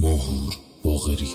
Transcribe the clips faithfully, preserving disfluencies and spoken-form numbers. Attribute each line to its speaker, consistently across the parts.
Speaker 1: ماهور باقری.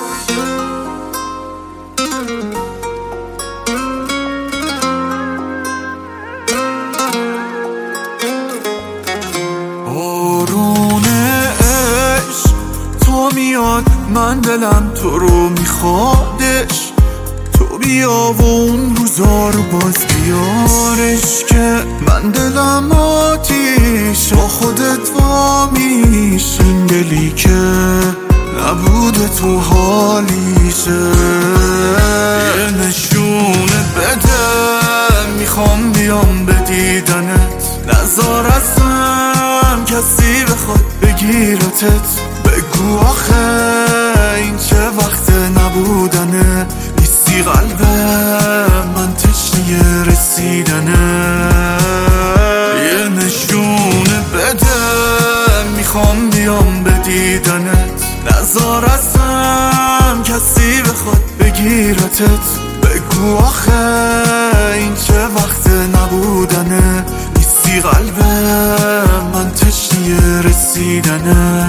Speaker 2: بارون عشق تو میاد، من دلم تو رو میخوادش. تو بیا و اون روزا رو باز بیارش، که من دلم آتیش با خودت وامیش. این دلی که نبوده تو حالیشه، یه نشونه بده، میخوام بیام به دیدنت. نزار ازم کسی بخواد بگیرتت. بگو آخه این چه وقت نبودنه، نیستی قلبم من تشنه رسیدنه. یه نشونه بده، میخوام بیام به دیدنت. نزار ازم کسی بخواد بگیرتت. بگو آخه این چه وقت نبودنه، نیستی قلبم من تشنه رسیدنه.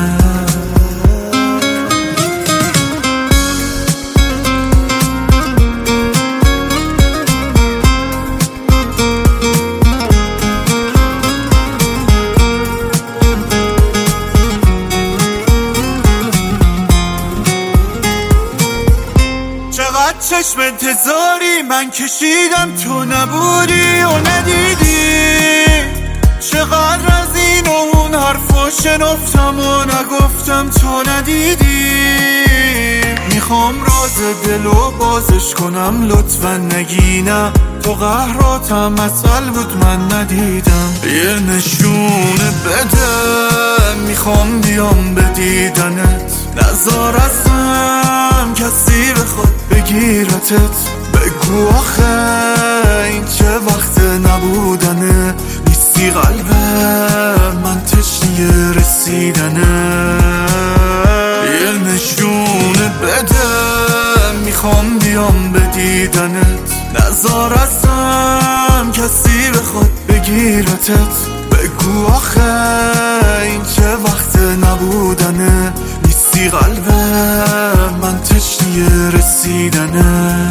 Speaker 2: چقدر چشم انتظاری من کشیدم، تو نبودی و ندیدی. چقدر از این و اون حرفا شنفتم و نگفتم، تو ندیدی. میخوام راز دلو بازش کنم، لطفا نگینم. تو قهراتم اصل بود من ندیدم. یه نشونه بده، میخوام بیام به دیدنت. نزار ازم کسی بخواد بگیرتت. بگو آخه این چه وقت نبودنه، نیستی قلبم من تشنه رسیدنه. یه نشونه بده، میخوام بیام به دیدنت. نزار ازم کسی بخواد بگیرتت. بگو آخه این چه وقت نبودنه، نیستی قلبم من تشنه رسیدنه.